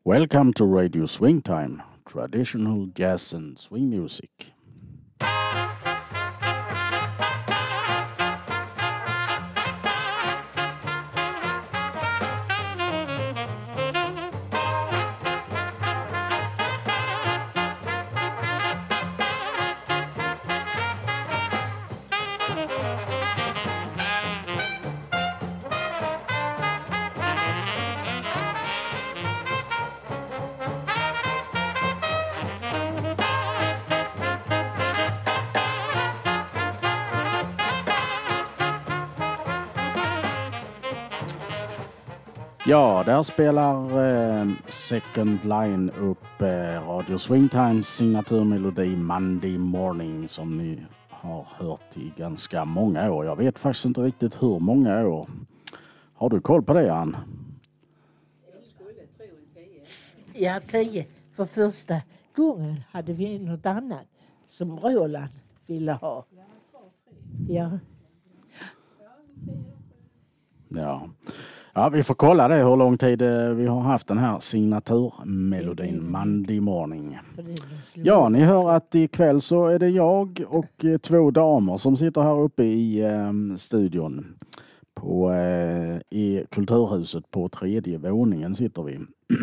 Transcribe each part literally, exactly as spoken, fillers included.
Welcome to Radio Swing Time, traditional jazz and swing music. Ja, där spelar eh, Second Line upp eh, Radio Swingtimes signaturmelodi Monday Morning som ni har hört i ganska många år. Jag vet faktiskt inte riktigt hur många år. Har du koll på det, Ann? Jag skulle tro en tio. Ja, tio. För första gången hade vi något annat som Roland ville ha. Ja. Ja. Ja, vi får kolla det hur lång tid vi har haft den här signaturmelodin Monday Morning. Ja, ni hör att ikväll så är det jag och två damer som sitter här uppe i eh, studion. På, eh, I Kulturhuset på tredje våningen sitter vi.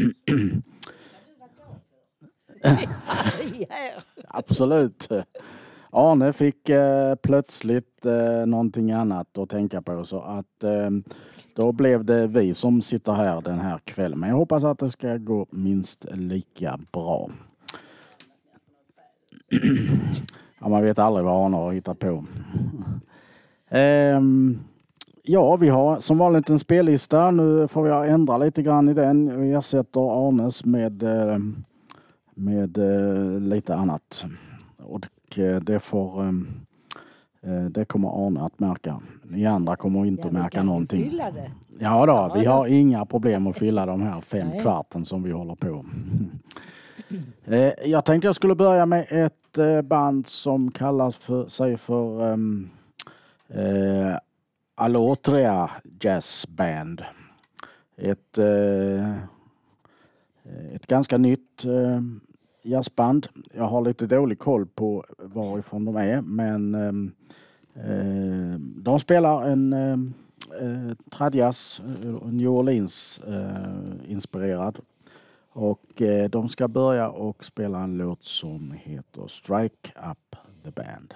Absolut. Arne fick eh, plötsligt eh, någonting annat att tänka på, så att eh, då blev det vi som sitter här den här kvällen. Men jag hoppas att det ska gå minst lika bra. Ja, man vet aldrig vad Arne har hittat på. ehm, ja, vi har som vanligt en spellista. Nu får jag ändra lite grann i den. Vi ersätter Arnes med, med lite annat. Och det får... Det kommer Arne att märka. Ni andra kommer inte ja, att märka någonting. Fylla det. Ja då, ja, vi då. har inga problem att fylla de här fem Nej. kvarten som vi håller på. Jag tänkte jag skulle börja med ett band som kallas för sig för um, uh, Alotria Jazz Band. Ett, uh, ett ganska nytt uh, jazzband. Jag har lite dålig koll på varifrån de är, men eh, de spelar en eh, tradjazz, New Orleans eh, inspirerad. Och eh, de ska börja och spela en låt som heter Strike Up the Band.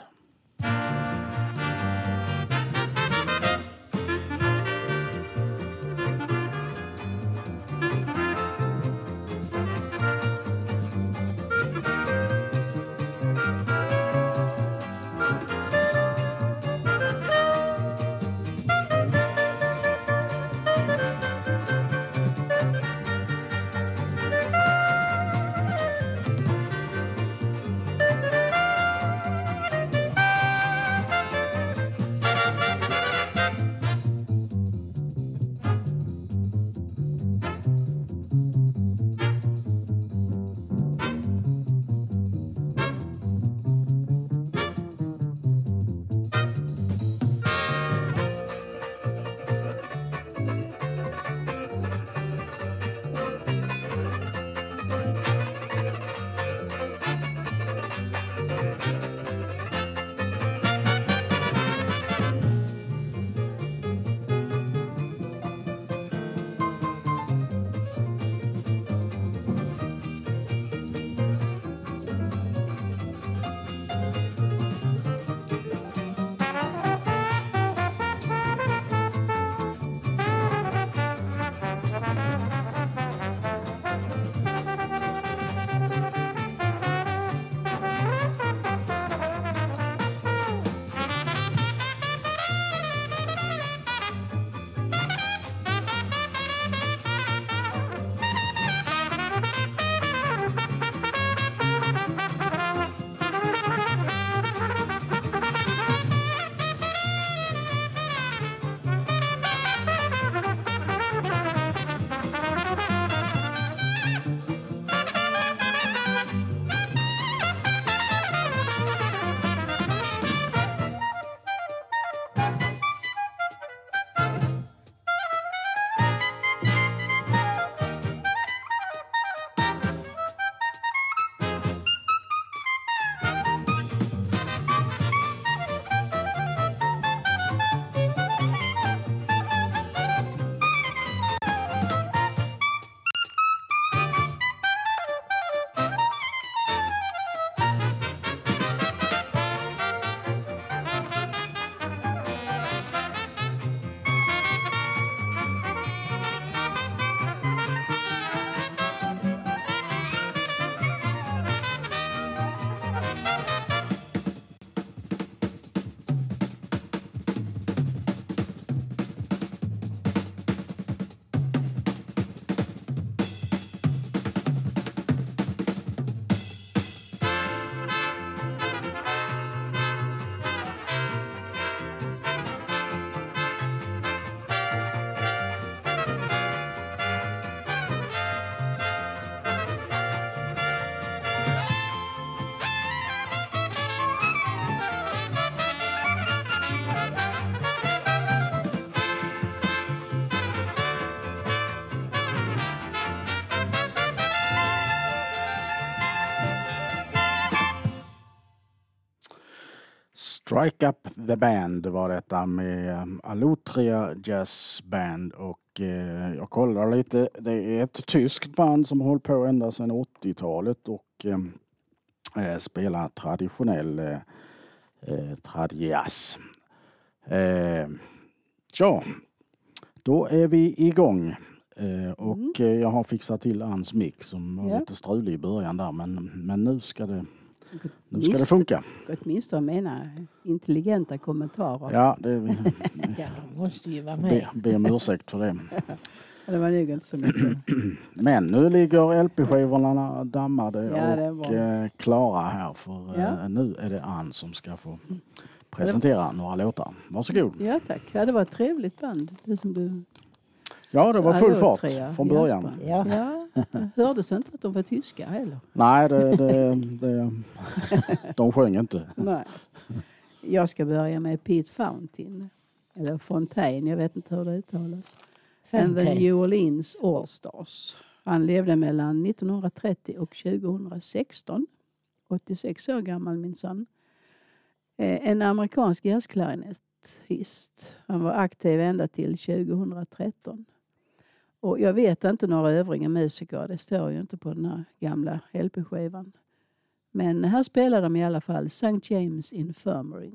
Strike Up the Band var detta med Alotria Jazz Band och eh, jag kollar lite. Det är ett tyskt band som har hållit på ända sedan åttiotalet och eh, spelar traditionell eh, eh, tradjazz. Eh, ja, då är vi igång. Eh, och mm. eh, jag har fixat till Anns mick som var ja. lite strulig i början där, men, men nu ska det Nu ska det funka. Åtminstone mina intelligenta kommentarer. Ja, det ja, de måste ju vara med. Be, be om ursäkt för det. Det var nog inte så mycket. Men nu ligger L P-skivorna dammade ja, och eh, klara här. För ja. eh, nu är det Ann som ska få presentera ja, några låtar. Varsågod. Ja, tack. Ja, det var ett trevligt band. Det som du... Ja, det var full fart från början. Ja. Ja, det hördes inte att de var tyska heller. Nej, det, det, det, de sjöng inte. Nej. Jag ska börja med Pete Fountain. Eller Fontaine, jag vet inte hur det uttalas. And the New Orleans All Stars. Han levde mellan nittonhundratrettio och tjugohundrasexton. åttiosex år gammal minsann. En amerikansk jazzklarinettist. Han var aktiv ända till tjugohundratretton. Och jag vet inte några övriga musiker. Det står ju inte på den här gamla L P-skivan. Men här spelar de i alla fall Saint James Infirmary.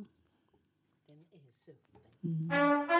Mm.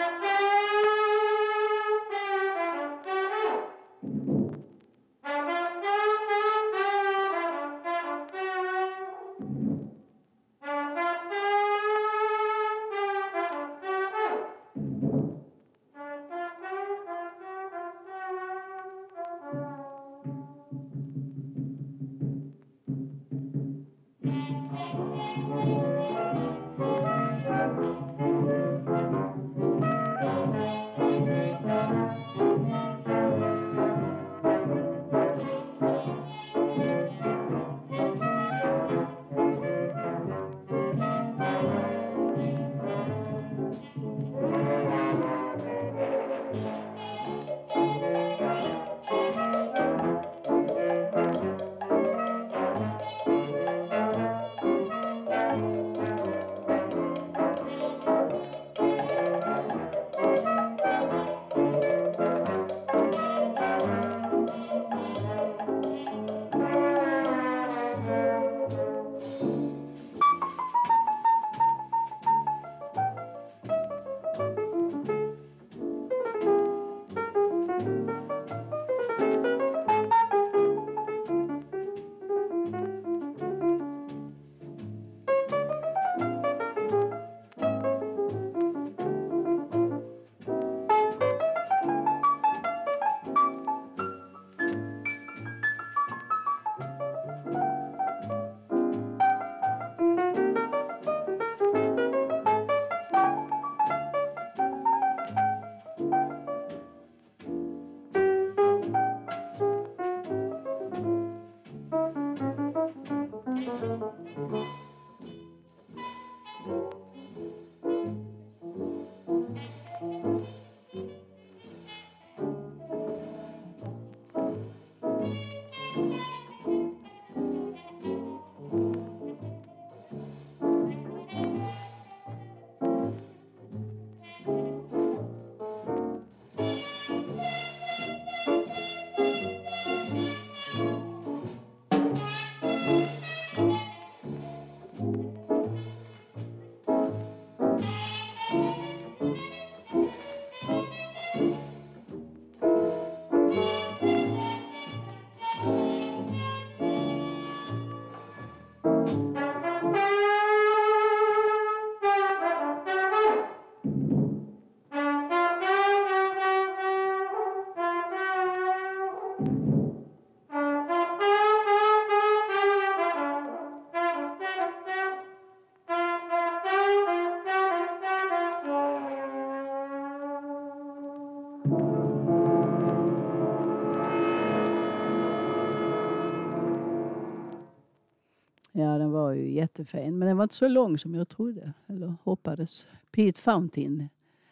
Ja, den var ju jättefin. Men den var inte så lång som jag trodde. Eller hoppades. Pete Fountain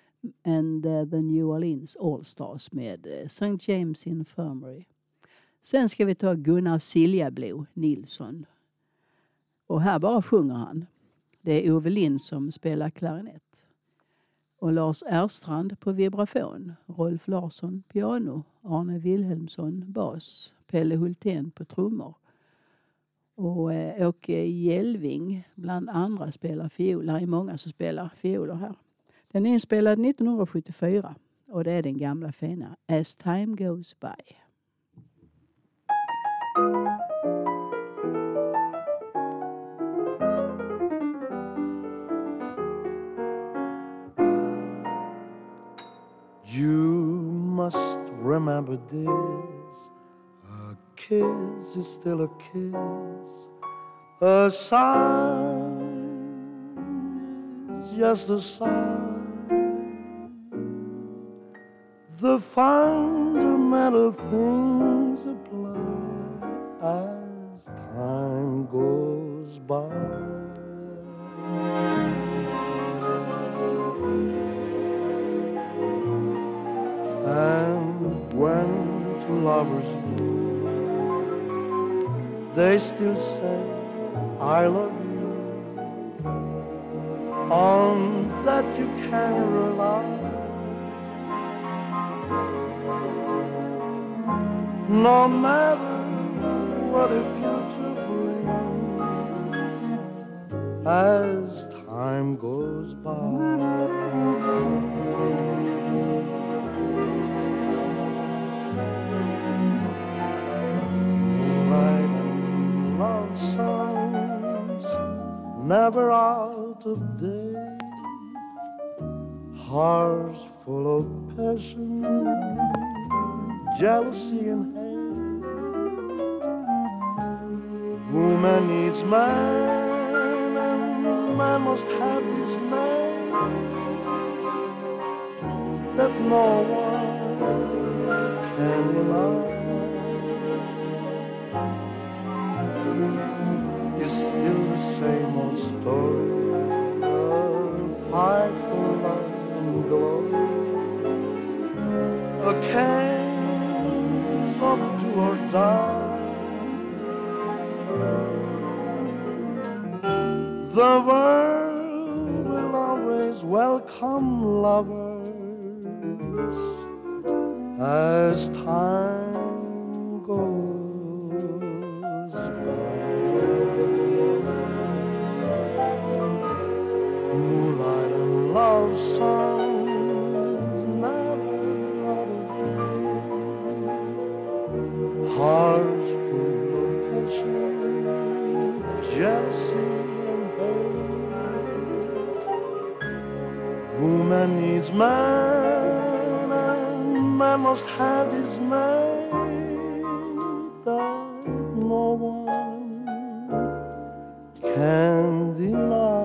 and uh, the New Orleans All Stars med uh, Saint James Infirmary. Sen ska vi ta Gunnar Siljablo Nilsson. Och här bara sjunger han. Det Det är Ove Lind som spelar klarinett. Och Lars Erstrand på vibrafon. Rolf Larsson piano. Arne Wilhelmsson bas. Pelle Hultén på trummor. Och eh, Åke Hjelving bland andra spelar fiol. Det är många som spelar fioler här. Den är inspelad nittonhundrasjuttiofyra. Och det är den gamla fina As Time Goes By. You must remember this. A kiss is still a kiss. A sign is just a sign. The fundamental things apply as time goes by. And when two lovers meet, they still say, I love you. On that you can rely. No matter what the future brings, as time goes by. Love songs never out of date, hearts full of passion, jealousy and hate. Woman needs man and man must have his man, that no one can deny. It's still the same old story, a fight for love and glory, a case of do or die. The world will always welcome lovers as time goes. Moonlight and love songs never out of date, hearts full of passion, jealousy and hate. Woman needs man and man must have his mate, that no one can deny.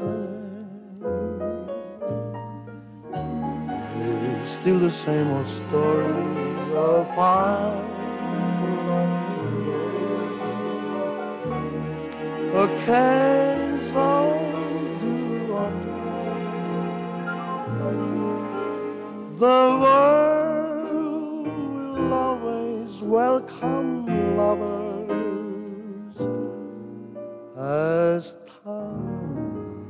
Still the same old story of fight for love, a case of do or die. The world will always welcome lovers as time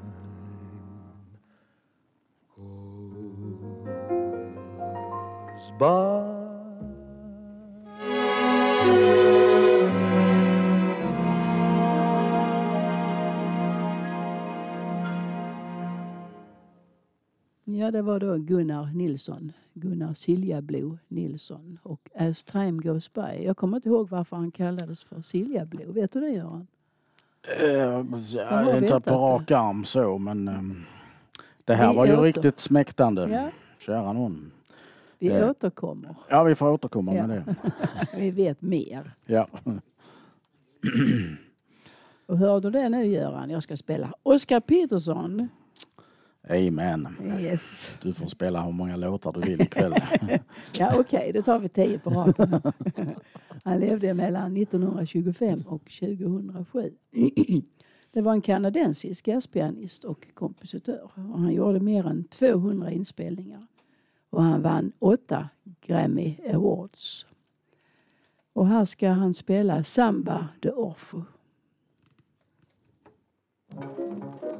goes by. Ja, det var då Gunnar Nilsson, Gunnar Siljablo Nilsson och As Time Goes By. Jag kommer inte ihåg varför han kallades för Siljablo. Vet du det, Göran? Uh, jag inte på rak arm så, men um, det här vi var ju åter... riktigt smäktande. Ja. Kära någon. Vi det... återkommer. Ja, vi får återkomma ja. med det. Vi vet mer. Ja. Och hör du det nu, Göran? Jag ska spela Oscar Peterson. Amen. Yes. Du får spela hur många låtar du vill ikväll. Ja, okej. Okay, det tar vi tio på raken. Han levde mellan nittonhundratjugofem och tjugohundrasju. Det var en kanadensisk jazzpianist och kompositör. Och han gjorde mer än tvåhundra inspelningar. Och han vann åtta Grammy Awards. Och här ska han spela Samba de Orfeo.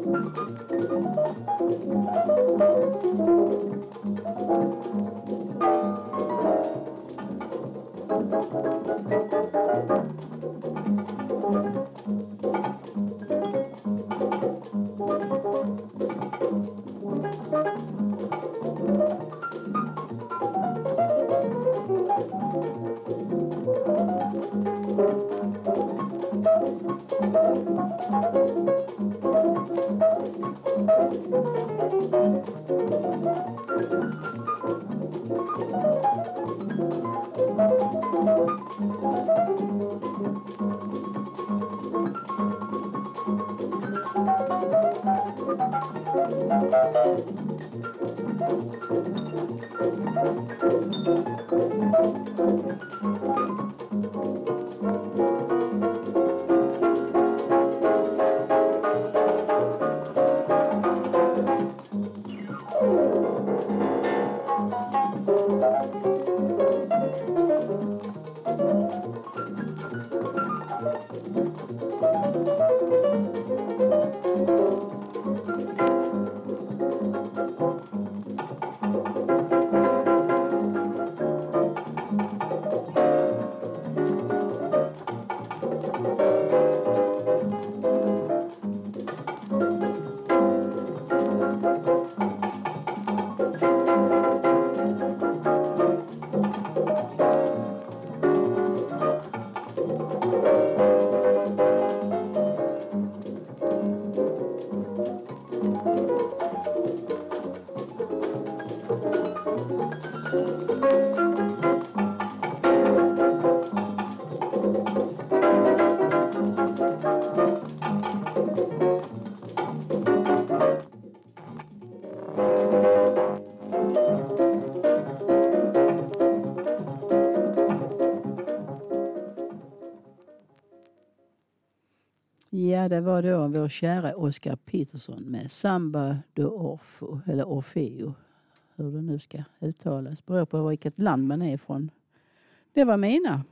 Ja, det var då vår kära Oscar Peterson med Samba de Orfeo, eller Orfeo, hur det nu ska uttalas. Beror på vilket land man är ifrån. Det var mina.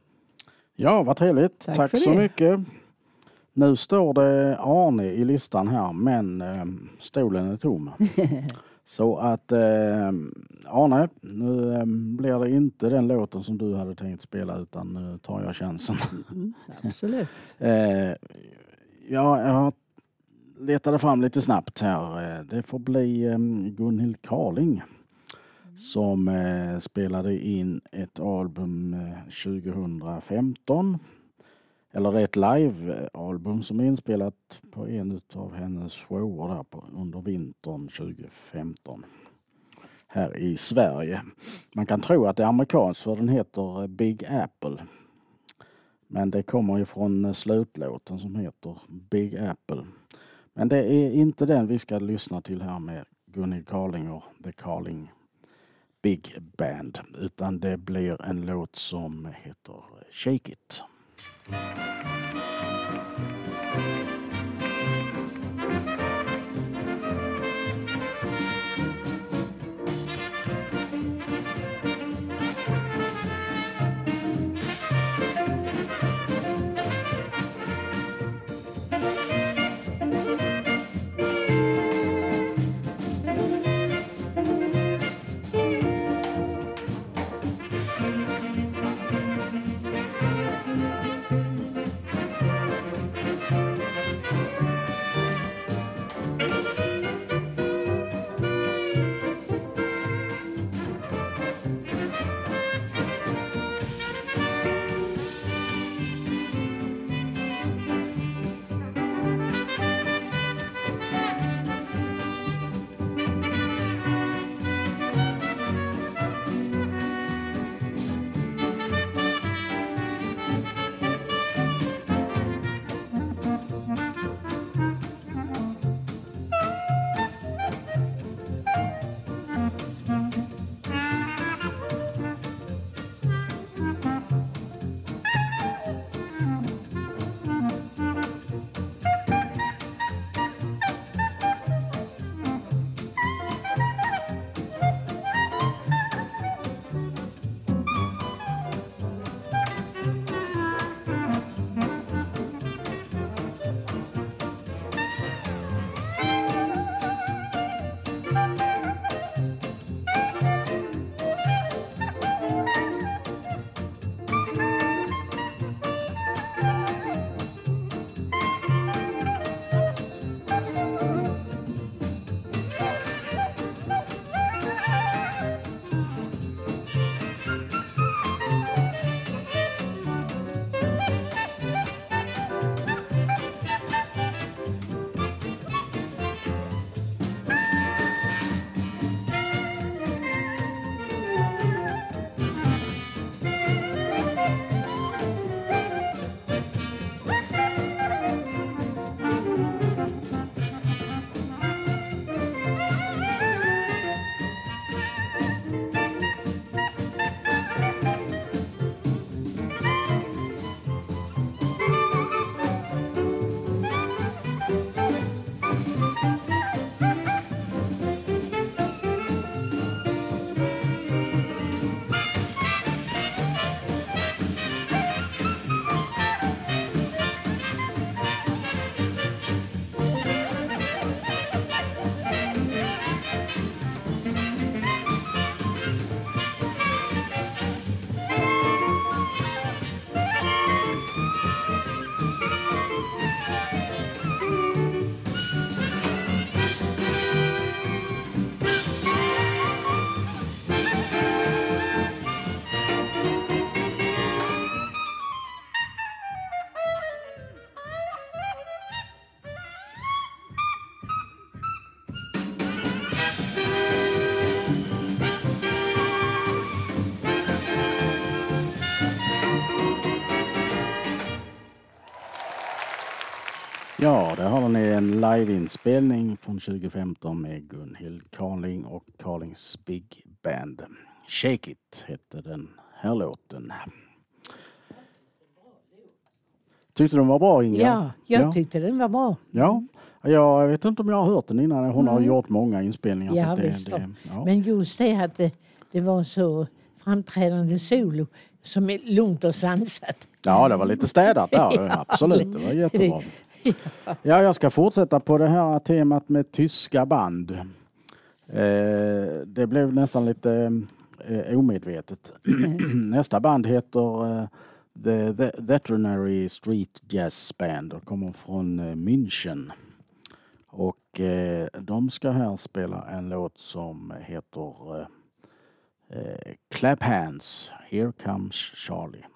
Ja, vad trevligt. Tack, Tack för så det. mycket. Nu står det Arne i listan här, men eh, stolen är tom. Så att eh, Arne, nu eh, blir det inte den låten som du hade tänkt spela, utan nu tar jag chansen. Mm, absolut. eh, ja, jag letade fram lite snabbt här. Det får bli eh, Gunhild Carling som eh, spelade in ett album eh, tjugohundrafemton. Eller ett live-album som är inspelat på en av hennes shower där på, under vintern tjugofemton. Här i Sverige. Man kan tro att det är amerikanskt för den heter Big Apple. Men det kommer ju från slutlåten som heter Big Apple. Men det är inte den vi ska lyssna till här med Gunhild Carling och The Carling Big Band. Utan det blir en låt som heter Shake It. Ja, där har ni en liveinspelning från tjugo femton med Gunhild Carling och Carlings Big Band. Shake It hette den här låten. Tyckte den var bra, Inga? Ja, jag ja. tyckte den var bra. Ja, jag vet inte om jag har hört den innan. Hon har Mm. gjort många inspelningar. Ja, så det, visst. det, ja. Men just det att det, det var så framträdande solo som är lugnt och sansat. Ja, det var lite städat där. Absolut, det var jättebra. Ja, jag ska fortsätta på det här temat med tyska band. Eh, det blev nästan lite eh, omedvetet. Nästa band heter eh, The, The Veterinary Street Jazz Band och kommer från eh, München. Och eh, de ska här spela en låt som heter eh, eh, Clap Hands, Here Comes Charlie.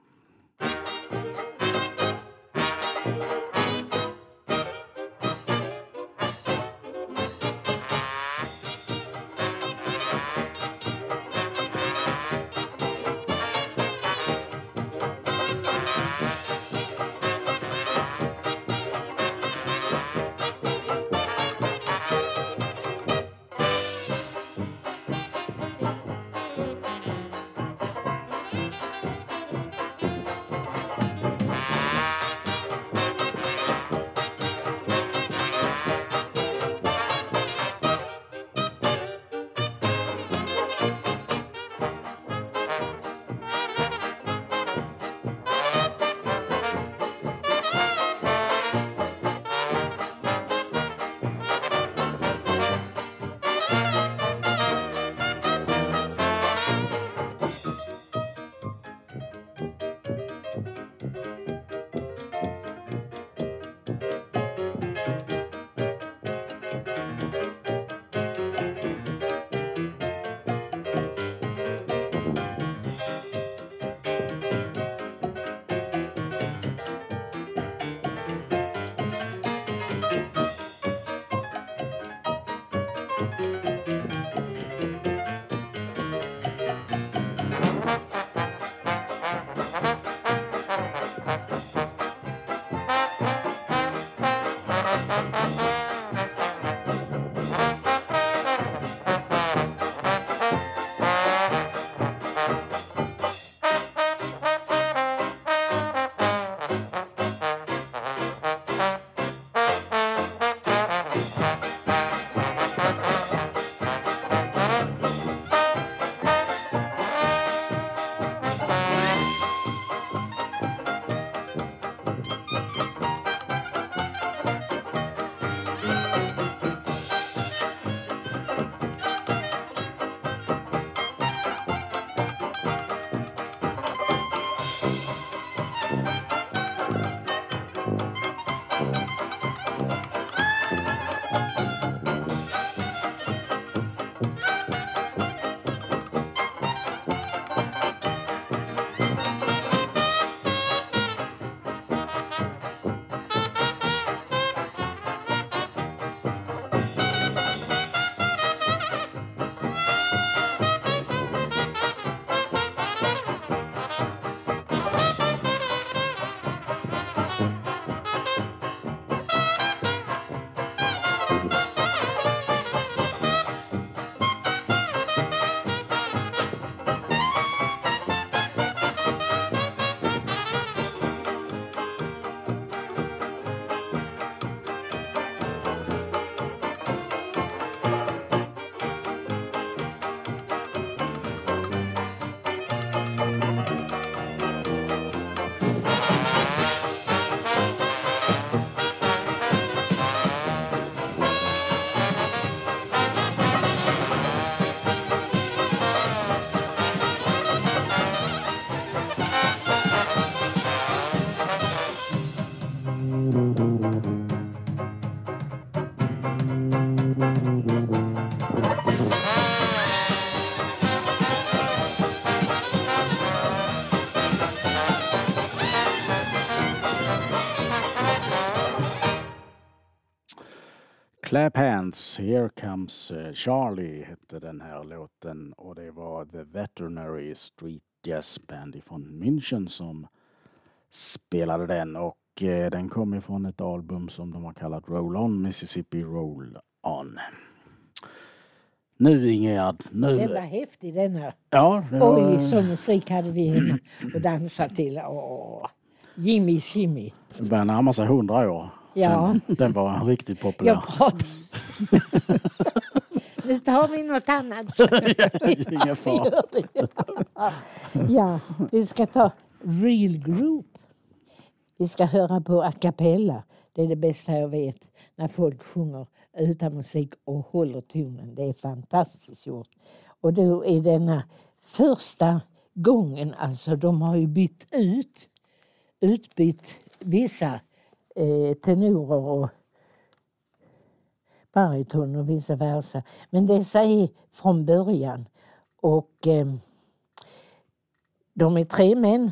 Clap Hands, Here Comes Charlie hette den här låten och det var The Veterinary Street Jazz Band från München som spelade den och den kom ifrån ett album som de har kallat Roll On, Mississippi Roll On. Nu Ingegerd, nu... Det var häftig den här. Ja, det var... Oj, så musik hade vi hemma och dansat till. Åh, Jimmy Jimmy. Det börjar närma sig hundra år. Ja. Sen den var riktigt populär. Jag pratar. Nu tar vi något annat. Ingen fara. Ja, vi ska ta Real Group. Vi ska höra på a cappella. Det är det bästa jag vet. När folk sjunger utan musik och håller tonen. Det är fantastiskt gjort. Och då är denna första gången, alltså de har ju bytt ut, utbytt vissa eh, tenorer och bariton och vice versa. Men det är från början. Och eh, de är tre män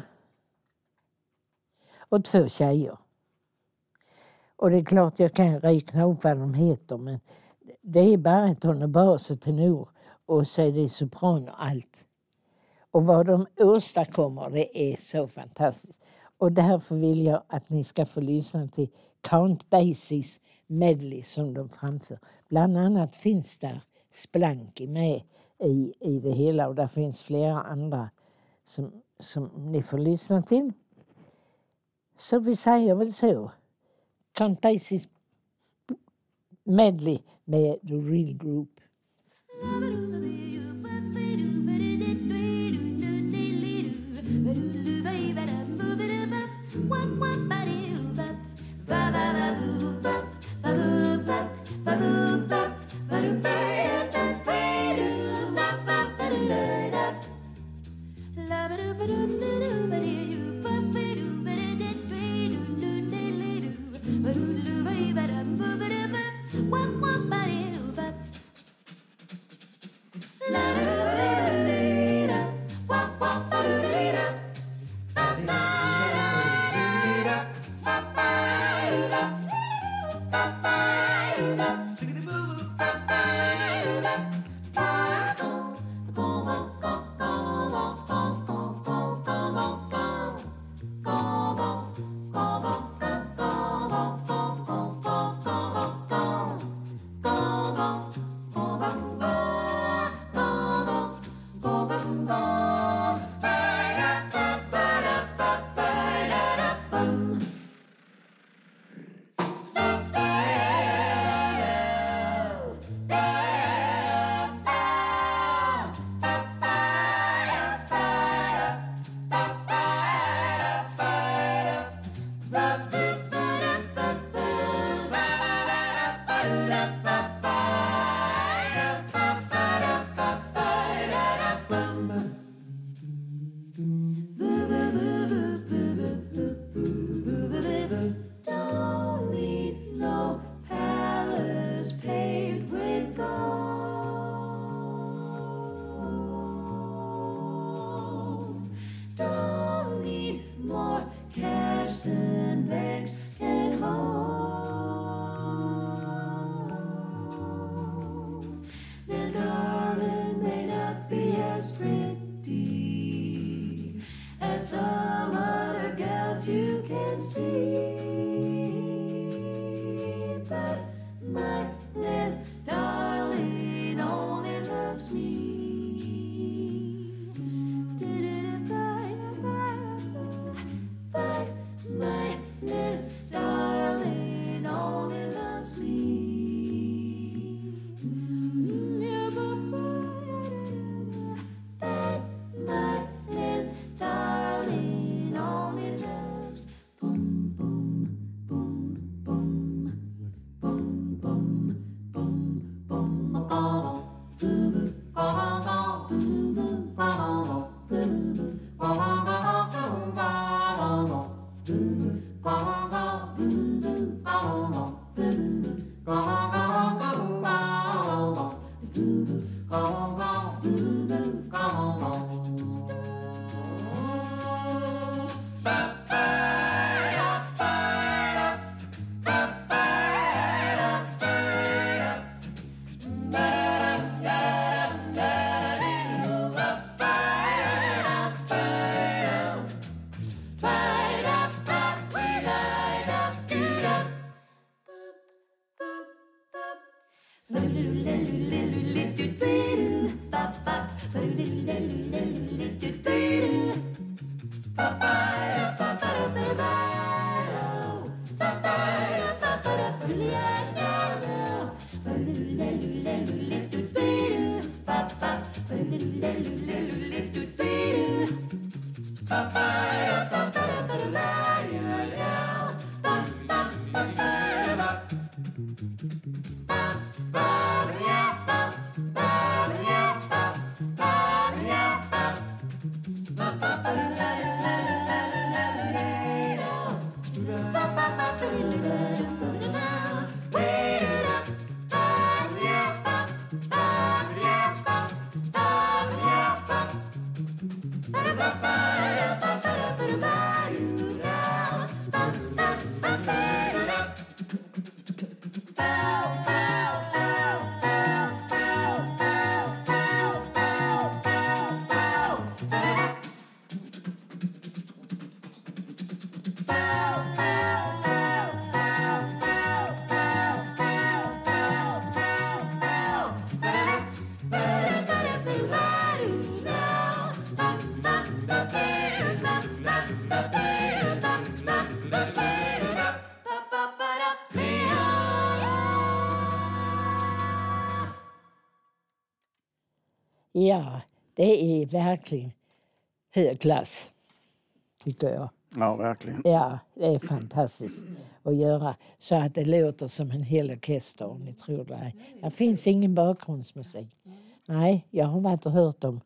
och två tjejer. Och det är klart jag kan räkna upp vad de heter, men det är bariton och bas och tenor och så är det sopran och allt. Och vad de åstadkommer, det är så fantastiskt. Och därför vill jag att ni ska få lyssna till Count Basies medley som de framför. Bland annat finns där Splanky med i, i det hela och där finns flera andra som, som ni får lyssna till. Så vi säger väl så. Count Basies medley med The Real Group. Ja, det är verkligen hög klass, tycker jag. Ja, verkligen. Ja, det är fantastiskt att göra så att det låter som en hel orkester, om ni tror det. Det finns ingen bakgrundsmusik. Nej, jag har varit och hört dem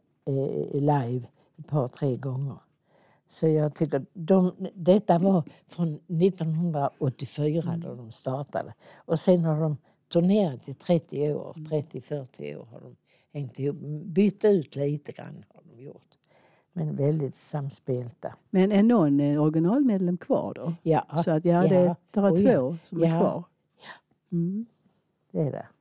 eh, live ett par, tre gånger. Så jag tycker, de, detta var från nittonhundraåttiofyra då de startade. Och sen har de turnerat i trettio år, trettio fyrtio år har de hängt ihop. Bytt ut lite grann har de gjort. Men väldigt samspelta. Men är någon originalmedlem kvar då? Ja. Så att ja, det, ja, det är oh, två ja. som är ja. kvar. Mm. Det är det.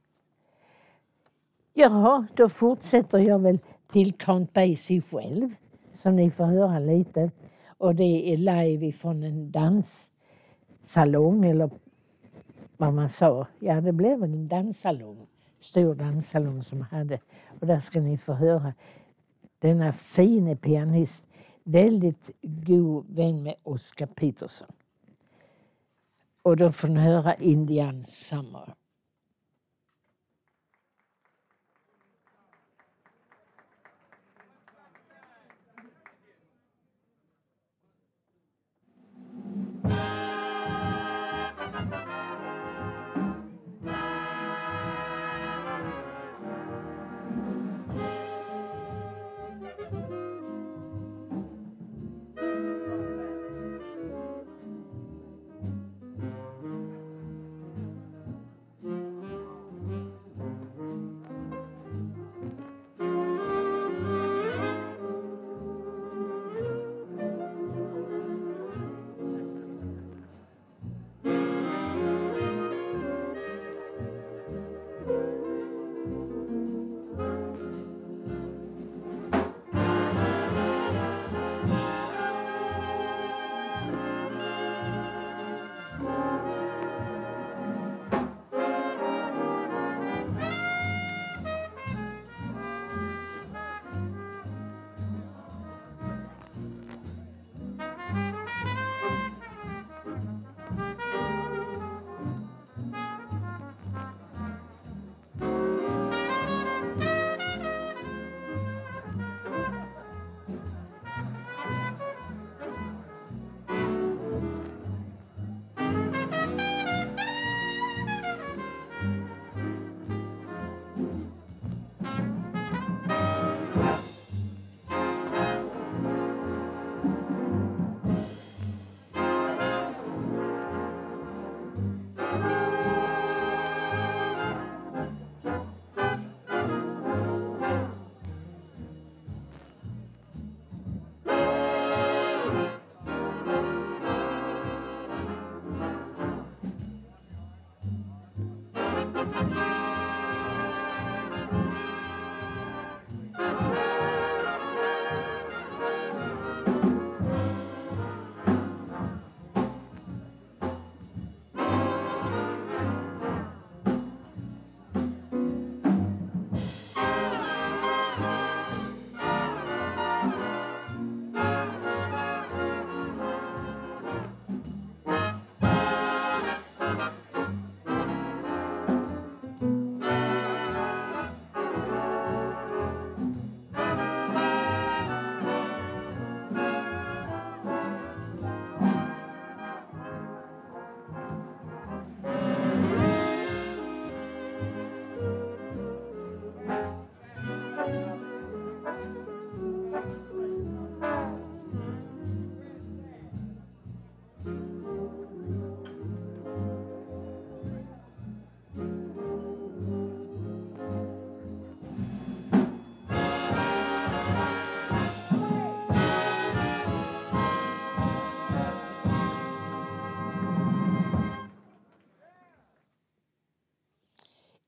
Jaha, då fortsätter jag väl till Count Basie själv. Så ni får höra lite. Och det är live från en danssalong. Eller vad man sa. Ja, det blev en danssalong. Stor danssalong som hade. Och där ska ni få höra denna fine pianist. Väldigt god vän med Oscar Peterson. Och då får ni höra Indian Summer.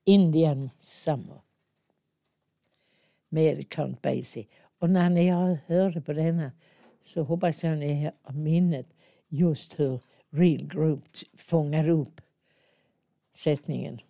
Indian Summer med Count Basie. Och när ni hörde på denna så hoppas jag ni har minnet just hur Real Group fångar upp sättningen.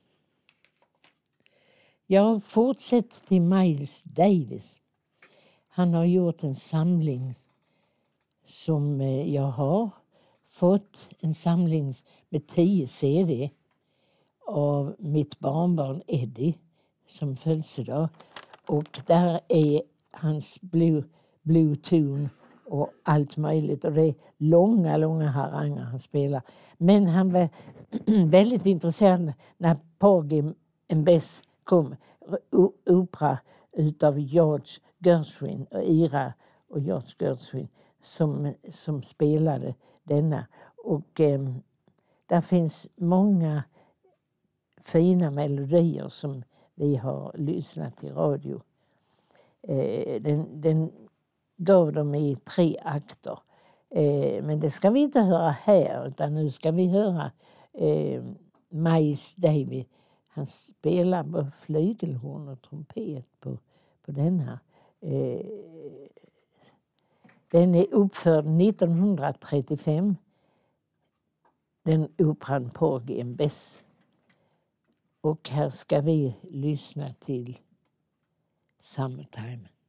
Jag fortsätter till Miles Davis. Han har gjort en samling som jag har fått. En samling med tio C D av mitt barnbarn Eddie som födelsedag. Och där är hans Blue, Blue Tune och allt möjligt. Och det är långa, långa haranger han spelar. Men han var väldigt intresserad när Porgy and Bess kom. Opera utav George Gershwin och Ira och George Gershwin som, som spelade denna. Och eh, där finns många fina melodier som vi har lyssnat till radio. Eh, den, den gav dem i tre akter. Eh, men det ska vi inte höra här, utan nu ska vi höra eh, Miles Davis. Han spelar på flygelhorn och trumpet på, på denna. Eh, den är uppförd nittonhundratrettiofem. Den operan Porgy and Bess. Och här ska vi lyssna till Summertime.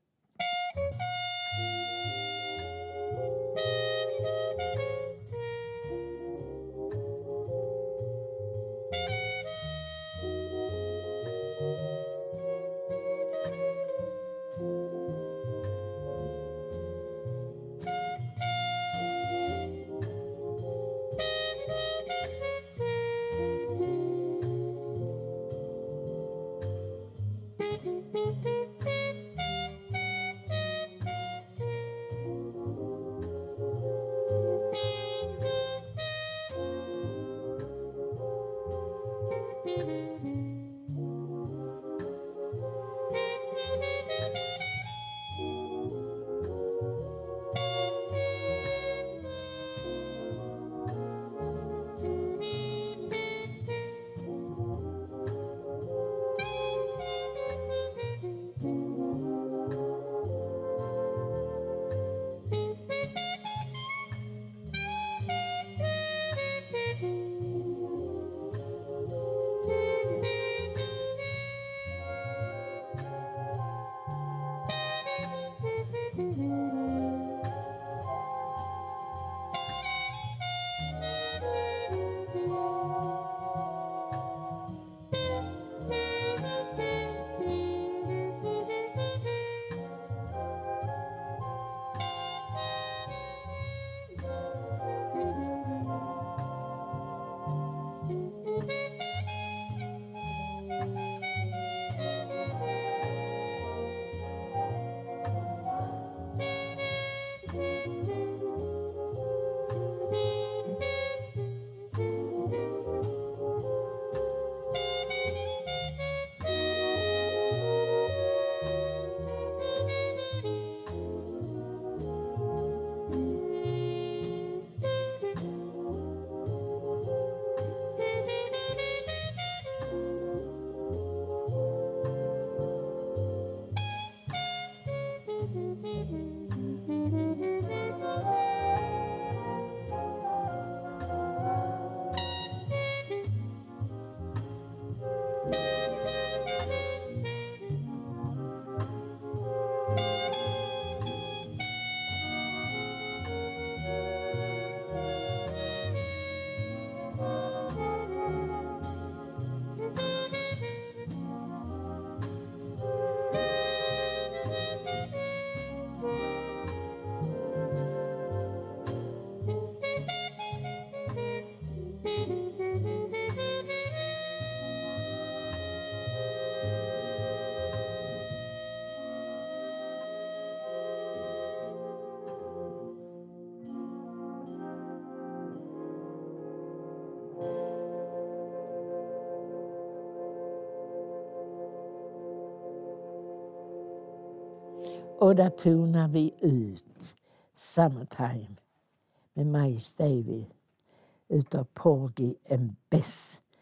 Och där tonar vi ut Summertime med Miles Davis utav Porgy and Bess.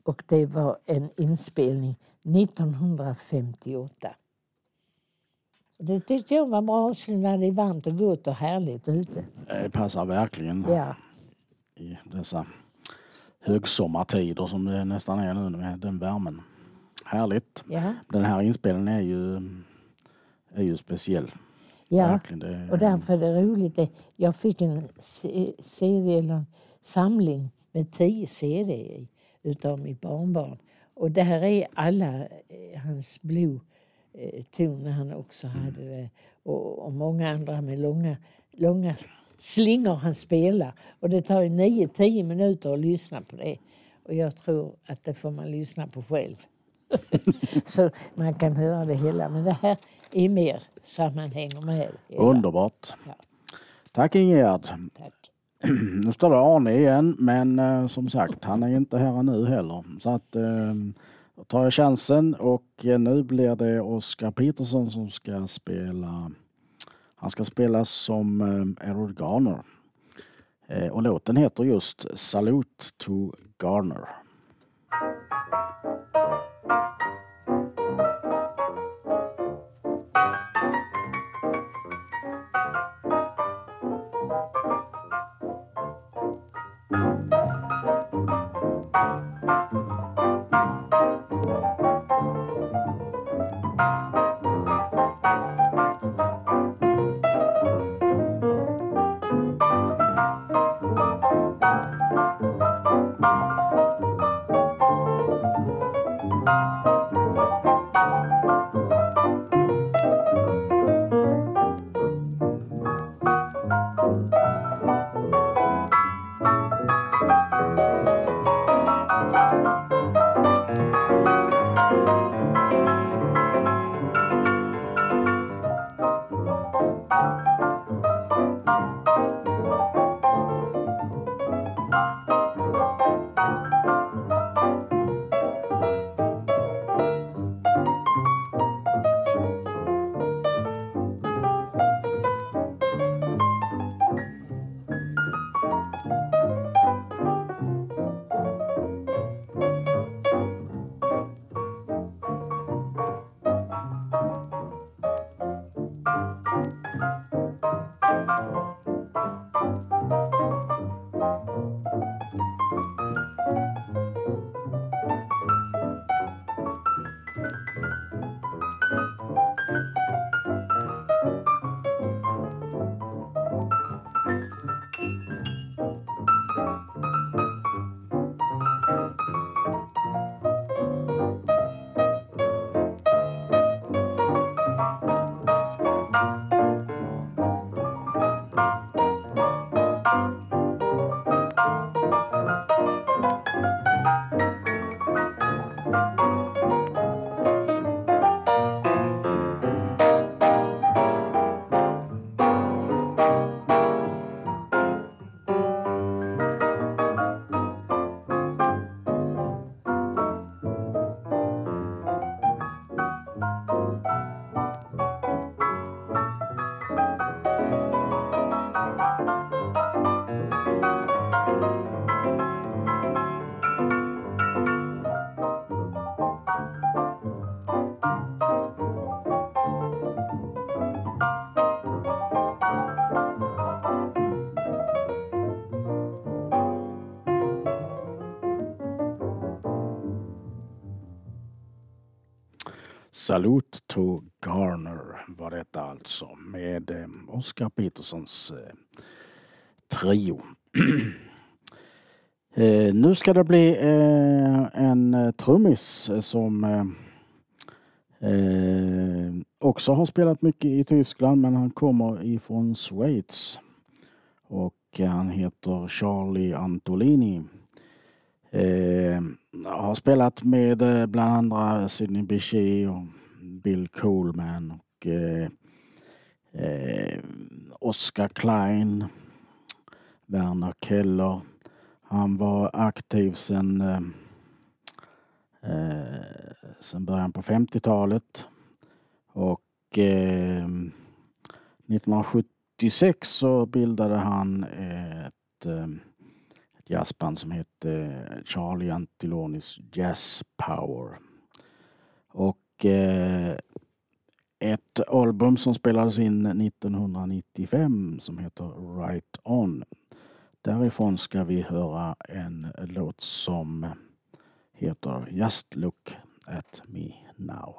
Och det var en inspelning nittonhundrafemtioåtta. Det tyckte jag var bra också när det är varmt och gott och härligt ute. Det passar verkligen Ja. i dessa högsommartider som det nästan är nu med den värmen. Härligt. Ja. Den här inspelningen är ju, är ju speciell. Ja, Verkligen, det är, och därför är det roligt. Det- Jag fick en C- CD eller en samling med tio C D i utav mitt barnbarn. Och där är alla eh, hans blodtoner han också hade det. Och, och många andra med långa, långa slingor han spelar. Och det tar ju nio tio minuter att lyssna på det. Och jag tror att det får man lyssna på själv. Så man kan höra det hela. Men det här är mer sammanhänger med det hela. underbart. Ja. Tack Ingegerd. Tack. Nu står det Arne igen, men eh, som sagt, han är inte här nu heller. Så att eh, då tar jag chansen och eh, nu blir det Oscar Peterson som ska spela. Han ska spela som eh, Edward Garner. Eh, och låten heter just Salute to Garner. Salute to Garner var detta alltså med eh, Oscar Petersons eh, trio. eh, nu ska det bli eh, en eh, trummis som eh, eh, också har spelat mycket i Tyskland, men han kommer ifrån Schweiz och eh, han heter Charlie Antolini. Eh, har spelat med eh, bland andra Sidney Bechet och Bill Coleman och eh, eh, Oscar Klein, Werner Keller. Han var aktiv sedan eh, eh, sedan början på femtiotalet och eh, nittonhundrasjuttiosex så bildade han ett eh, jazzband som hette Charlie Antilonis Jazz Power. Och eh, ett album som spelades in nittonhundranittiofem som heter Right On. Därifrån ska vi höra en låt som heter Just Look at Me Now.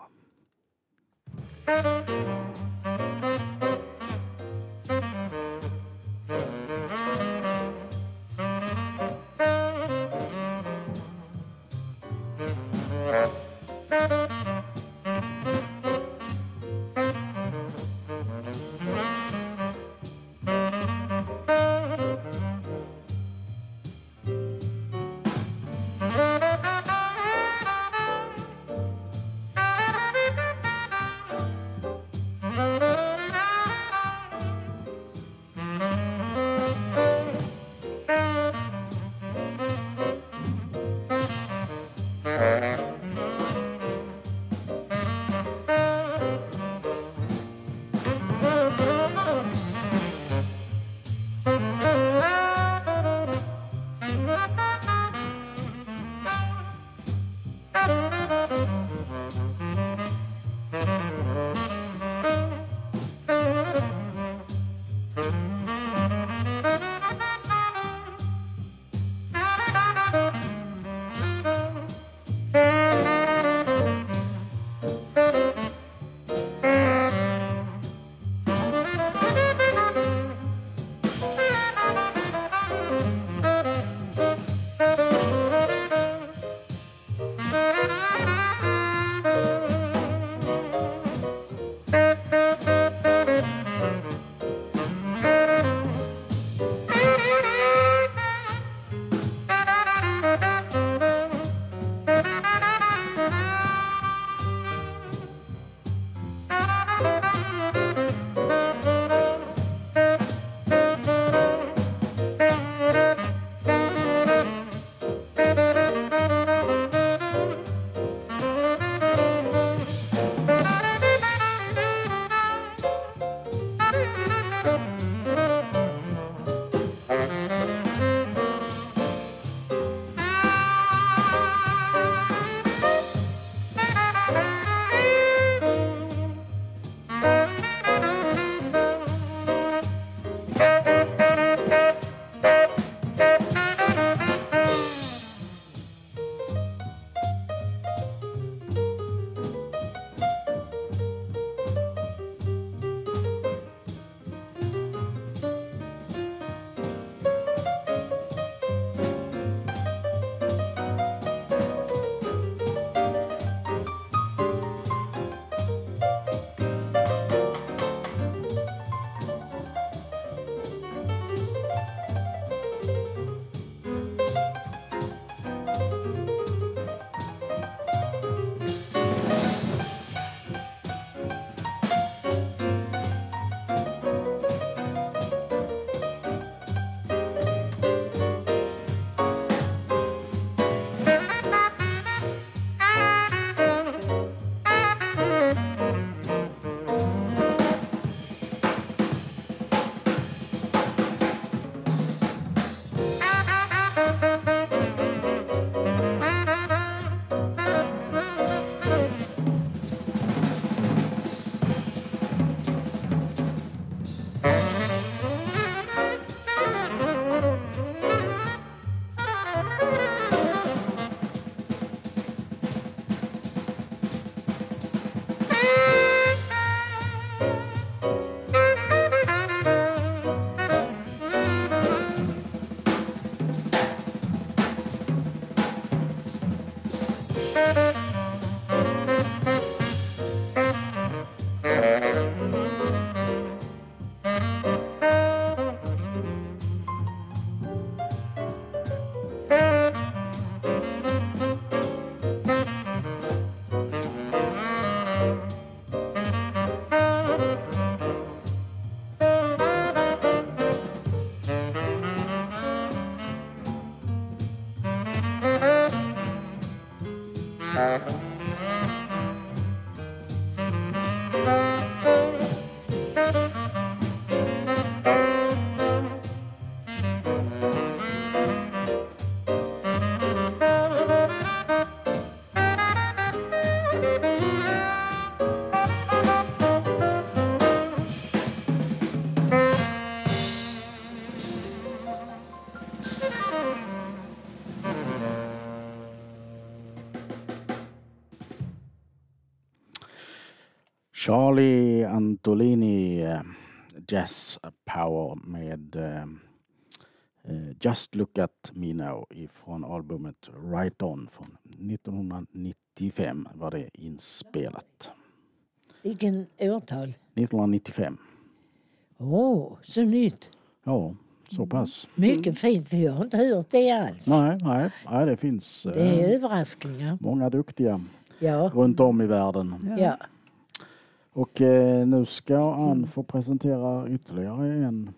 Charlie Antolini eh, Jazz Power med eh, Just Look At Me Now ifrån albumet Right On från nittonhundranittiofem var det inspelat. Vilken årtal? nittonhundranittiofem. Åh, oh, så nytt. Ja, så pass. Mycket fint, för jag har inte hört det alls. Nej, nej, nej det finns Det är eh, överraskningar. många duktiga Ja. runt om i världen. Ja. Ja. Och eh, nu ska Ann få presentera ytterligare en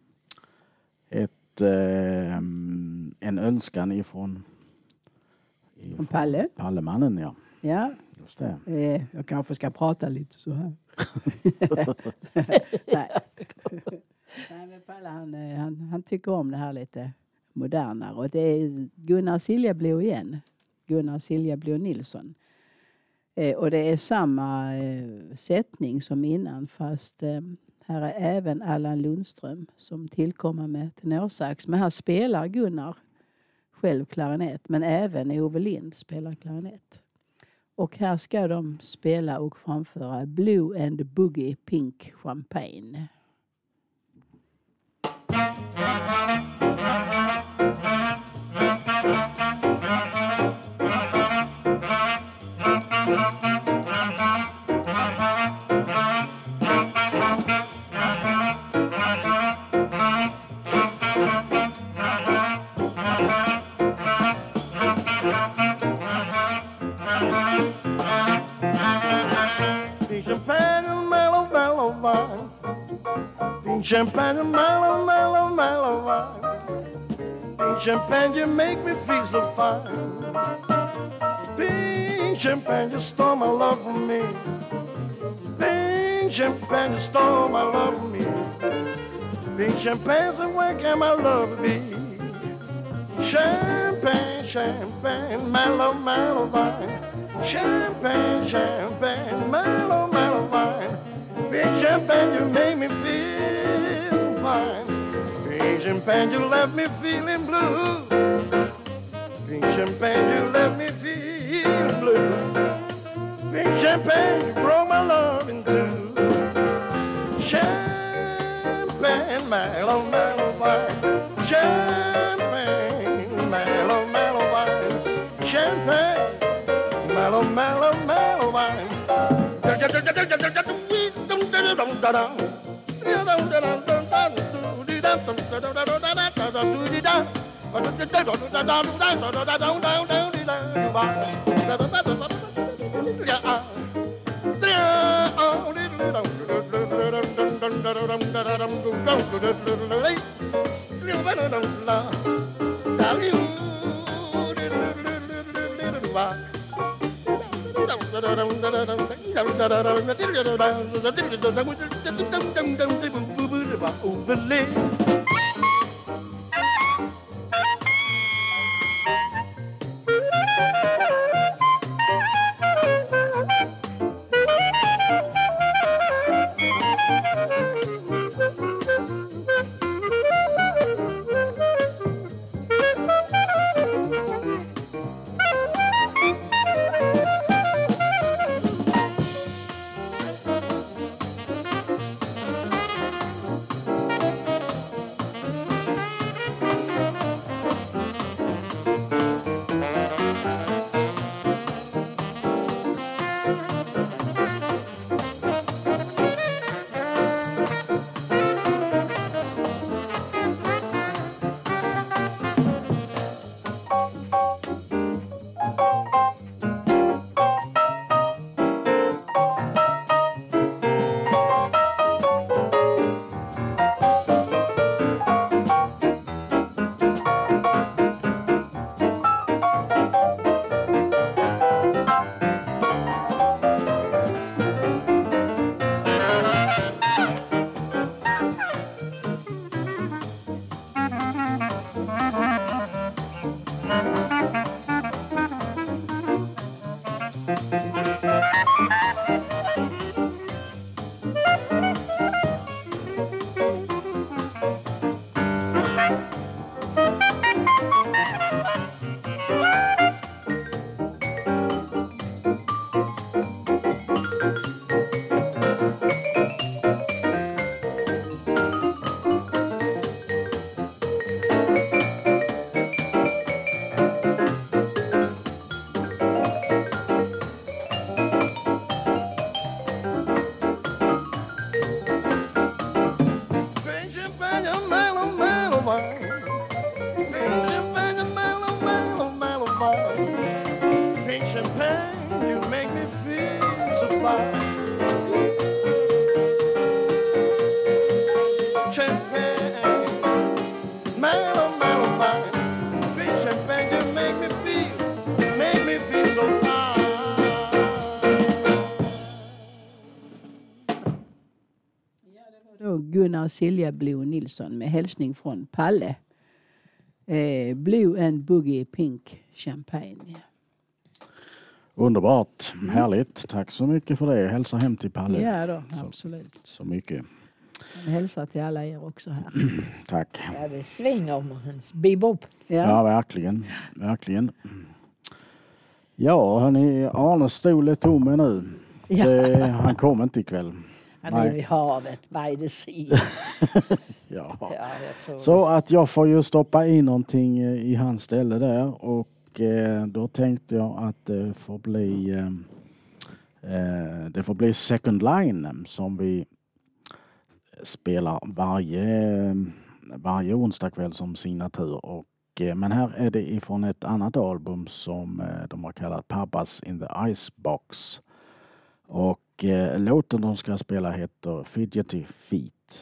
ett, eh, en önskan ifrån, ifrån Från Palle. Pallemannen, ja. Ja, Just det. eh, jag kanske ska prata lite så här. Nej. Nej, men Palle han, eh, han, han tycker om det här lite modernare. Och det är Gunnar Siljablå igen. Gunnar Siljablå Nilsson. Eh, och det är samma eh, sättning som innan, fast eh, här är även Allan Lundström som tillkommer med tenorsax. Men här spelar Gunnar själv klarinett, men även Ove Lind spelar klarinett. Och här ska de spela och framföra Blue and Boogie Pink Champagne. Champagne, mellow, mellow, mellow wine. Pink champagne, you make me feel so fine. Pink champagne, you stole my love from me. Pink champagne, you stole my love from me. Pink champagne, so where can my love be? Champagne, champagne, mellow, mellow wine. Champagne, champagne, mellow, mellow wine. Pink champagne, you make me feel fine. Pink champagne, you left me feeling blue. Pink champagne, you left me feeling blue. Pink champagne, you broke my love in two. Champagne, mellow, mellow wine. Champagne, mellow, mellow wine. Champagne, mellow, mellow, mellow wine. Drink champagne and mellow, mellow wine. Drink champagne and mellow, mellow, mellow wine. Drink champagne, you make me feel so fine. Champagne, mellow, mellow wine. Drink champagne, you make me feel, make me feel so fine. Då Gunnar och Silja Blue Nilsson med hälsning från Palle. Eh, Blue and Boogie Pink Champagne. Underbart, härligt. Tack så mycket för det. Hälsa hem till Palle. Ja då, Så- absolut. Så mycket. Jag hälsar till alla er också här. Tack. Ja, det svänger om hans bebop. Ja, Ja. verkligen. Verkligen. Ja, hörni, Arne stol är tom nu. Ja. Det, han kom inte ikväll. Han är Nej. vid havet, by the sea. Ja. Ja, jag tror Så att jag får ju stoppa in någonting i hans ställe där. Och eh, då tänkte jag att det får bli eh, eh, det får bli Second Line som vi spelar varje, varje onsdag kväll som signatur. Och, eh, men här är det ifrån ett annat album som eh, de har kallat Papas in the Icebox. Och eh, låten de ska spela heter Fidgety Feet.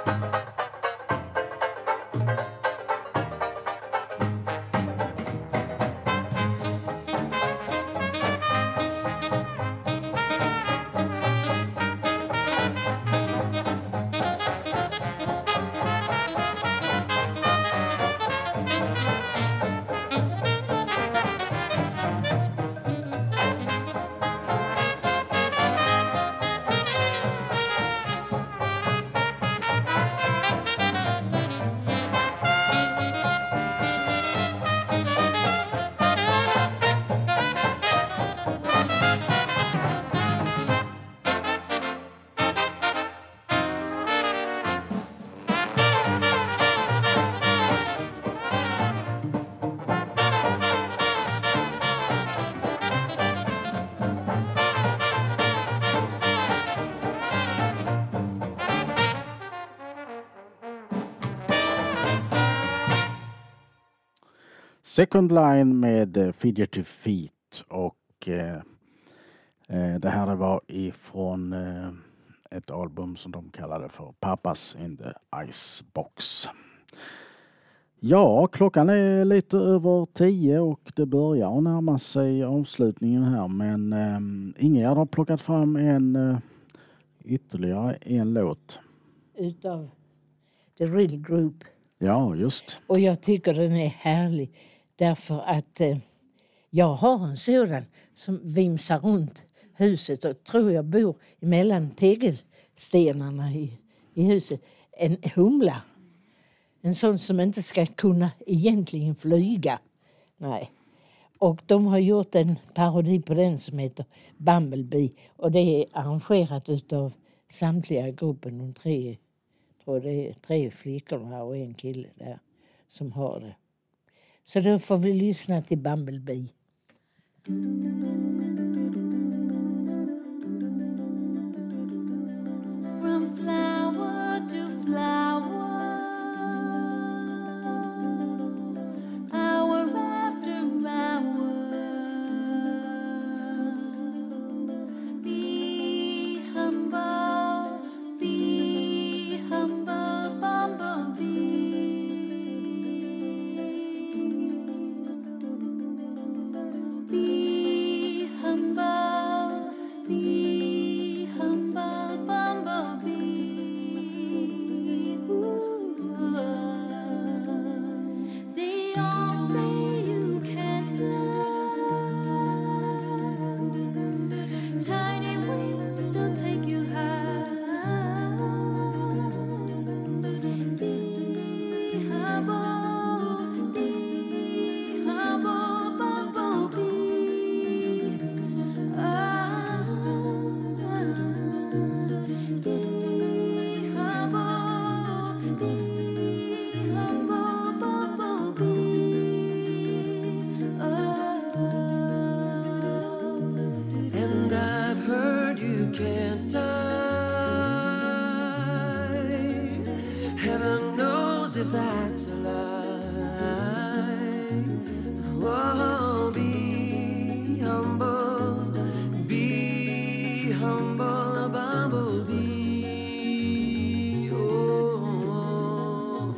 Second Line med Fidgety Feet och eh, det här var ifrån eh, ett album som de kallade för Papas in the Icebox. Ja, klockan är lite över tio och det börjar närma sig avslutningen här, men eh, Ingegärd har plockat fram en eh, ytterligare en låt. Utav The Real Group. Ja, just. Och jag tycker den är härlig därför att eh, jag har en sådan som vimsar runt huset och tror jag bor mellan tegelstenarna i, i huset. En humla. En sån som inte ska kunna egentligen flyga. Nej. Och de har gjort en parodi på den som heter Bumblebee. Och det är arrangerat utav samtliga gruppen. De tre, tror det är tre flickorna och en kille där som har det. Så då får vi lyssna till Bumblebee. From flower to flower, hour after hour, be humble, be humble, bumblebee. Be humble, be humble, bumblebee. Ooh. They all say you can't fly. Tiny wings don't take you high. Be humble, be humble, bumblebee. And I've heard you can't die. Heaven knows if that's a lie. Oh, be humble, be humble, a bumblebee. Oh,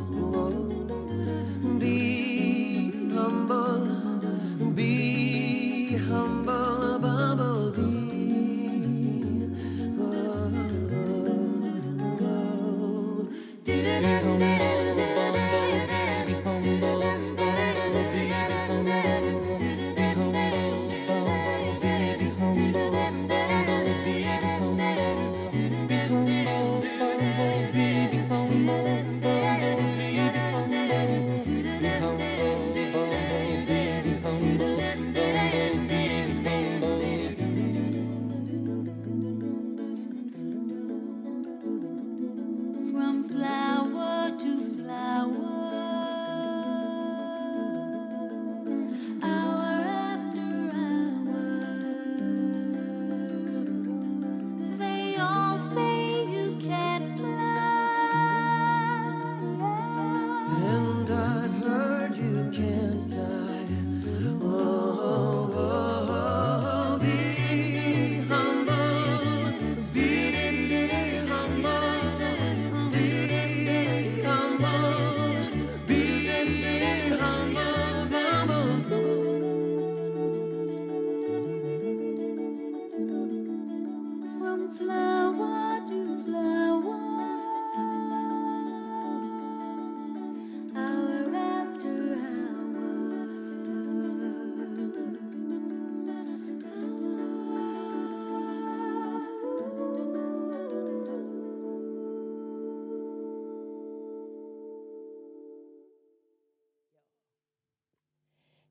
be humble, be humble, a bumblebee. From flower to flower, hour after hour, they all say you can't fly. And I've heard you can't die. Oh, oh, oh, be humble, be humble, be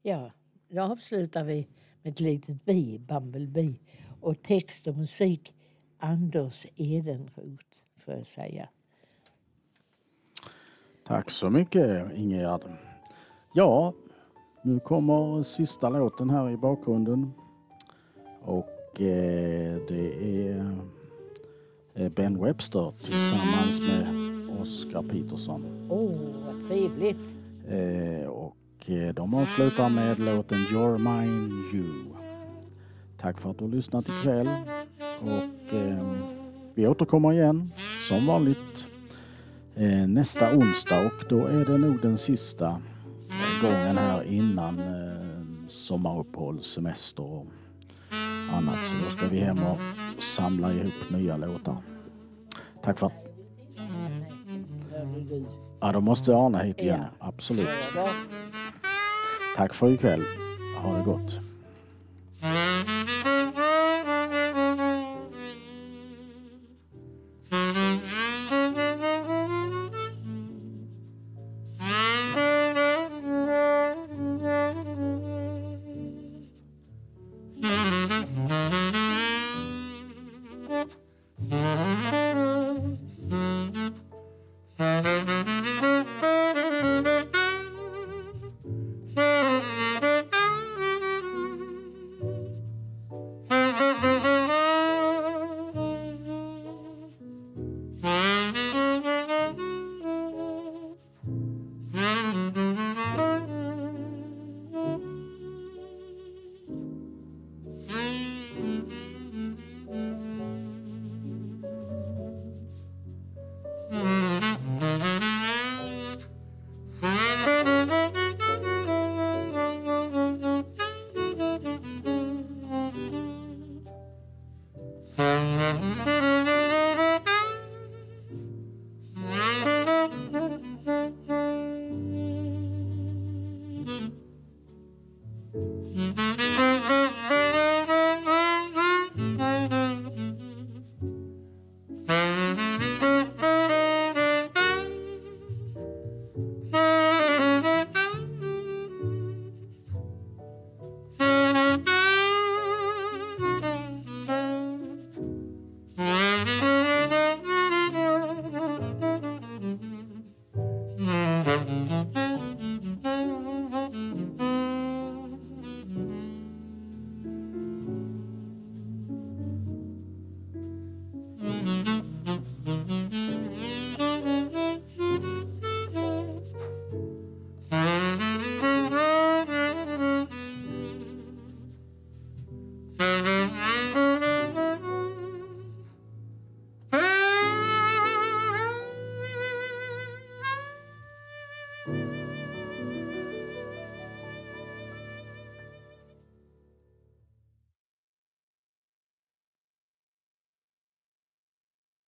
Ja, då avslutar vi med ett litet bi, Bumblebee. Och text och musik Anders Edenroth, får jag säga. Tack så mycket, Ingegärd. Ja, nu kommer sista låten här i bakgrunden. Och eh, det är eh, Ben Webster tillsammans med Oscar Peterson. Åh, oh, vad trevligt. Eh, och eh, de avslutar med låten You're Mine You. Tack för att du har lyssnat ikväll. Och eh, vi återkommer igen som vanligt eh, nästa onsdag. Och då är det nog den sista eh, gången här innan eh, sommaruppehåll, semester och annat. Så då ska vi hem och samla ihop nya låtar. Tack för att... Ja, då måste Arne hit igen. Ja. Absolut. Ja, Tack för ikväll. Ha det gott. Thank you.